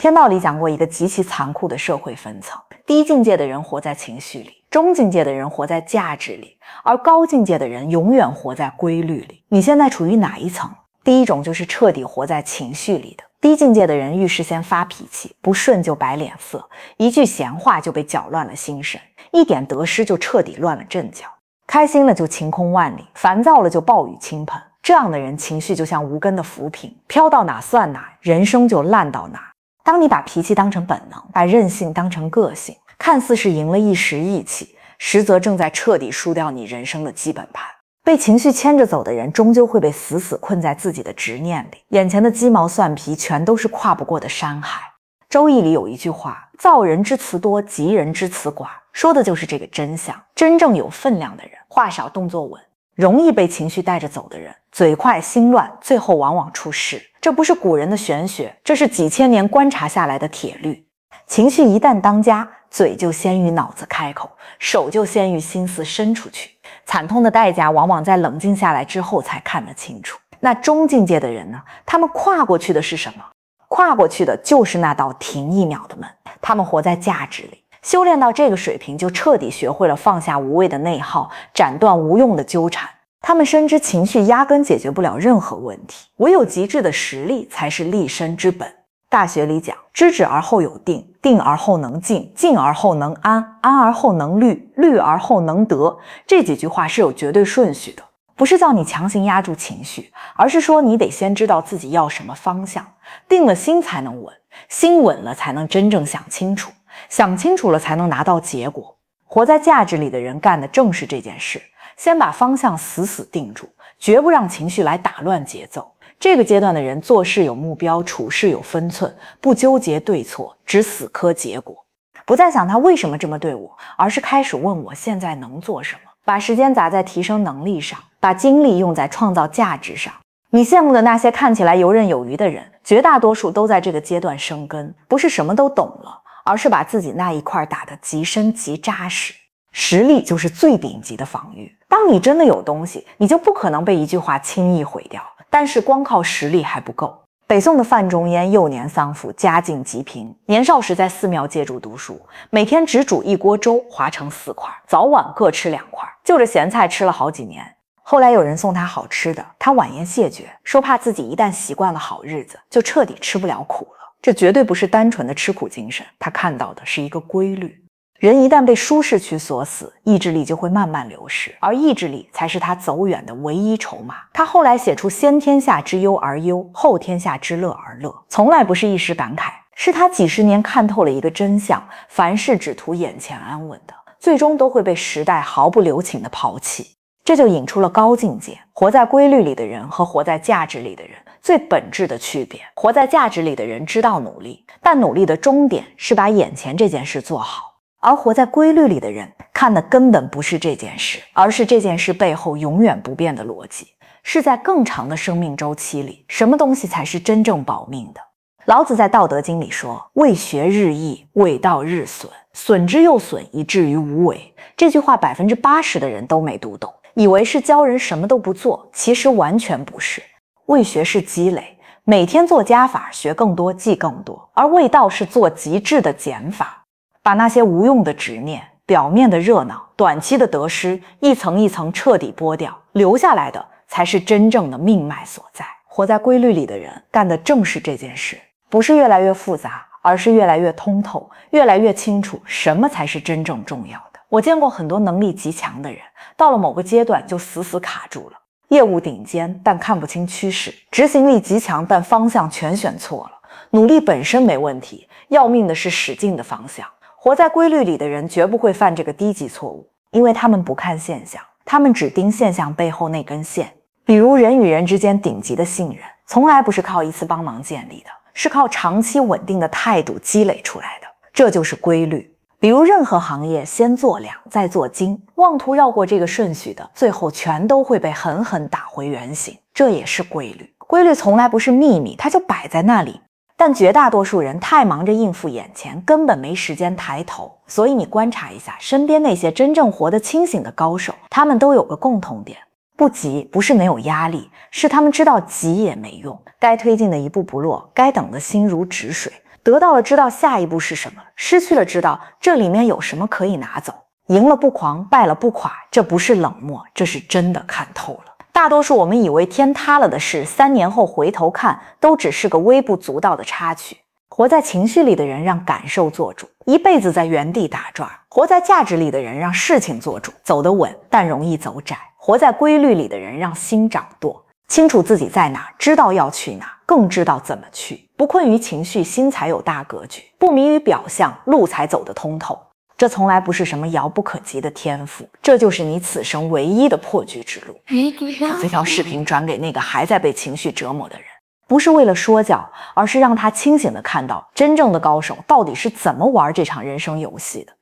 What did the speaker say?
天道里讲过一个极其残酷的社会分层，低境界的人活在情绪里，中境界的人活在价值里，而高境界的人永远活在规律里。你现在处于哪一层？第一种就是彻底活在情绪里的。低境界的人遇事先发脾气，不顺就摆脸色，一句闲话就被搅乱了心神，一点得失就彻底乱了阵脚，开心了就晴空万里，烦躁了就暴雨倾盆。这样的人情绪就像无根的浮萍，飘到哪算哪，人生就烂到哪。当你把脾气当成本能，把任性当成个性，看似是赢了一时义气，实则正在彻底输掉你人生的基本盘。被情绪牵着走的人，终究会被死死困在自己的执念里，眼前的鸡毛蒜皮全都是跨不过的山海。周易里有一句话，造人之词多，及人之词寡，说的就是这个真相。真正有分量的人，话少动作稳，容易被情绪带着走的人，嘴快心乱，最后往往出事。这不是古人的玄学，这是几千年观察下来的铁律。情绪一旦当家，嘴就先于脑子开口，手就先于心思伸出去，惨痛的代价往往在冷静下来之后才看得清楚。那中境界的人呢？他们跨过去的是什么？跨过去的就是那道停一秒的门。他们活在价值里，修炼到这个水平，就彻底学会了放下无谓的内耗，斩断无用的纠缠。他们深知情绪压根解决不了任何问题，唯有极致的实力才是立身之本。大学里讲，知止而后有定，定而后能静，静而后能安，安而后能虑，虑而后能得。这几句话是有绝对顺序的，不是叫你强行压住情绪，而是说你得先知道自己要什么方向，定了心才能稳，心稳了才能真正想清楚，想清楚了才能拿到结果。活在价值里的人干的正是这件事，先把方向死死定住，绝不让情绪来打乱节奏。这个阶段的人做事有目标，处事有分寸，不纠结对错，只死磕结果。不再想他为什么这么对我，而是开始问我现在能做什么，把时间砸在提升能力上，把精力用在创造价值上。你羡慕的那些看起来游刃有余的人，绝大多数都在这个阶段生根，不是什么都懂了，而是把自己那一块打得极深极扎实。实力就是最顶级的防御。当你真的有东西，你就不可能被一句话轻易毁掉。但是光靠实力还不够。北宋的范仲淹幼年丧父，家境极贫，年少时在寺庙借住读书，每天只煮一锅粥，划成4块，早晚各吃2块，就着咸菜吃了好几年。后来有人送他好吃的，他婉言谢绝，说怕自己一旦习惯了好日子，就彻底吃不了苦了。这绝对不是单纯的吃苦精神，他看到的是一个规律。人一旦被舒适区锁死，意志力就会慢慢流失，而意志力才是他走远的唯一筹码。他后来写出先天下之忧而忧，后天下之乐而乐，从来不是一时感慨，是他几十年看透了一个真相，凡事只图眼前安稳的，最终都会被时代毫不留情的抛弃。这就引出了高境界，活在规律里的人和活在价值里的人最本质的区别。活在价值里的人知道努力，但努力的终点是把眼前这件事做好。而活在规律里的人看的根本不是这件事，而是这件事背后永远不变的逻辑，是在更长的生命周期里，什么东西才是真正保命的。老子在道德经里说，为学日益，为道日损，损之又损，以至于无为。这句话80%的人都没读懂，以为是教人什么都不做，其实完全不是。为学是积累，每天做加法，学更多，记更多，而为道是做极致的减法，把那些无用的执念、表面的热闹、短期的得失一层一层彻底剥掉，留下来的才是真正的命脉所在。活在规律里的人干的正是这件事，不是越来越复杂，而是越来越通透，越来越清楚什么才是真正重要的。我见过很多能力极强的人，到了某个阶段就死死卡住了，业务顶尖但看不清趋势，执行力极强但方向全选错了，努力本身没问题，要命的是使劲的方向。活在规律里的人绝不会犯这个低级错误，因为他们不看现象，他们只盯现象背后那根线。比如人与人之间顶级的信任，从来不是靠一次帮忙建立的，是靠长期稳定的态度积累出来的，这就是规律。比如任何行业先做量再做精，妄图绕过这个顺序的，最后全都会被狠狠打回原形，这也是规律。规律从来不是秘密，它就摆在那里。但绝大多数人太忙着应付眼前，根本没时间抬头。所以你观察一下身边那些真正活得清醒的高手，他们都有个共同点，不急不是没有压力，是他们知道急也没用，该推进的一步不落，该等的心如止水， 得到了知道下一步是什么，失去了知道这里面有什么可以拿走。赢了不狂，败了不垮，这不是冷漠，这是真的看透了。大多数我们以为天塌了的事，3年后回头看，都只是个微不足道的插曲。活在情绪里的人让感受做主，一辈子在原地打转；活在价值里的人让事情做主，走得稳，但容易走窄。活在规律里的人让心掌舵，清楚自己在哪，知道要去哪，更知道怎么去。不困于情绪，心才有大格局；不迷于表象，路才走得通透。这从来不是什么遥不可及的天赋，这就是你此生唯一的破局之路。把这条视频转给那个还在被情绪折磨的人，不是为了说教，而是让他清醒地看到真正的高手到底是怎么玩这场人生游戏的。